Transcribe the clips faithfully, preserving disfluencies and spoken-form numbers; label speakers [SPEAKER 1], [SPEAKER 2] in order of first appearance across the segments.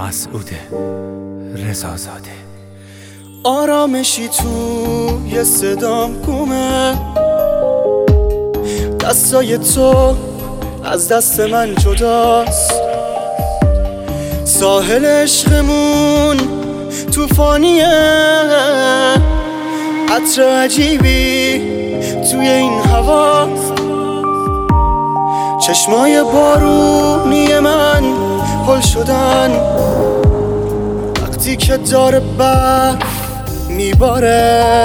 [SPEAKER 1] مسعود رضازاده.
[SPEAKER 2] آرامشی توی صدام گمه، دستای تو از دست من جداست. ساحل عشقمون توفانیه، عطر عجیبی توی این هواست. چشمای بارونی من پل شدن وقتی که داره برف میباره.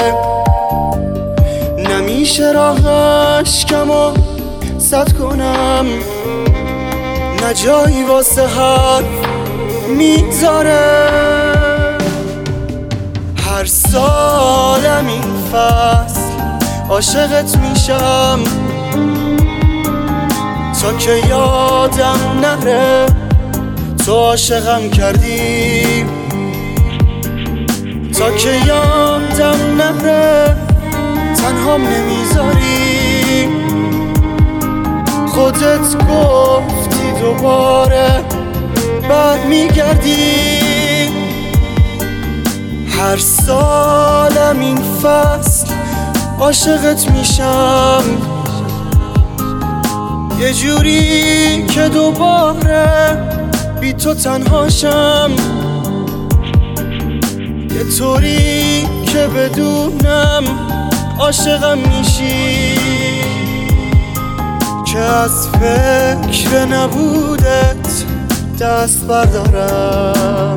[SPEAKER 2] نمیشه راه اشکمو سد کنم، نه جایی واسه حرف میذاره. هر سالم این فصل عاشقت میشم تا که یادم نره تو عاشقم کردی، تا که یادم نره تنهام نمیذاری. خودت گفتی دوباره بر میگردی. هر سالم این فصل عاشقت میشم، یه جوری که دوباره بی تو تنهاشم. یه طوری که بدونم عاشقم میشی، که از فکر نبودت دست بردارم.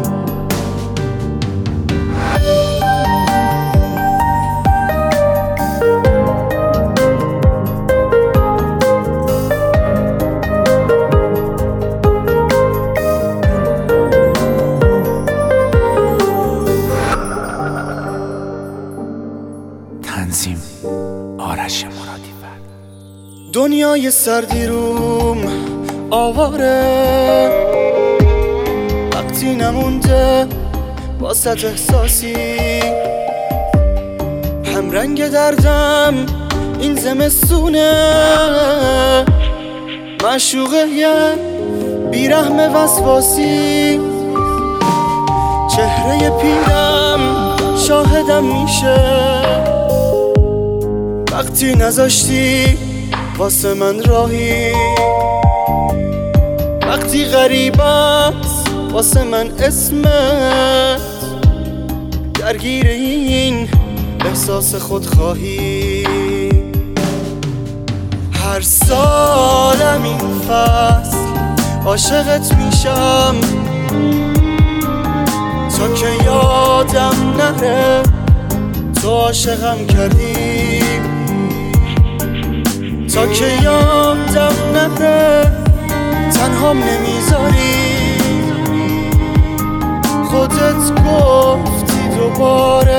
[SPEAKER 1] تنظیم آرش مرادی‌فر.
[SPEAKER 2] دنیای سردی روم آواره، وقتی نمونده واسط احساسی. هم رنگ دردم این زمستونه، معشوقه یه بیرحم وسواسی. چهره پیرم شاهدم میشه وقتی نذاشتی واسه من راهی. وقتی غریب است واسه من اسمت، درگیر این احساس خودخواهی. هر سالم این فصل عاشقت میشم تا که یادم نره تو عاشقم کردی، تا که یادم نره تنهام نمیذاری. خودت گفتی دوباره